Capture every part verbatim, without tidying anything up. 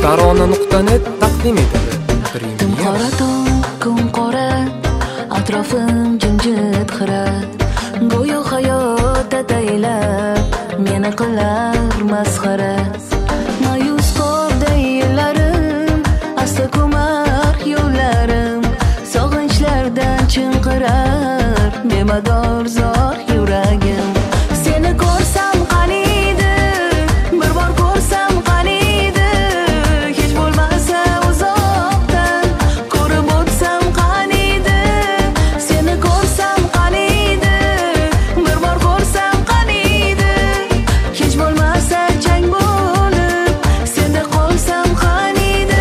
tarona nuqta net taqdim etadi. Qora tong, kun qora, atrofim jimjit xira. Go'yo hayot ataylab meni qilar masxara. Ma'yus qoldi yillarim, asta ko'mar yo'llarim. Sog'inchlardan chinqirar bemador zor yuragim. Seni ko'rsam qaniydi, bir bor ko'rsam qaniydi. Hech bo'lmasa uzoqdan ko'rib o'tsam qaniydi. Seni ko'rsam qaniydi, bir bor ko'rsam qaniydi. Hech bo'lmasa chang bo'lib senda qolsam qaniydi.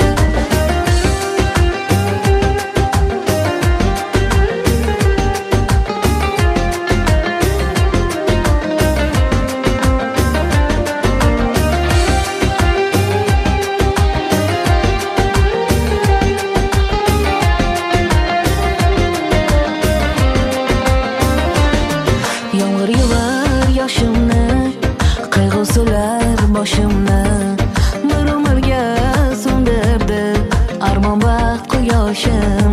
Yomg'ir yuvar yoshimni, qayg'u solar boshimni. Bir umrga so'ndirdi armon va quyoshim.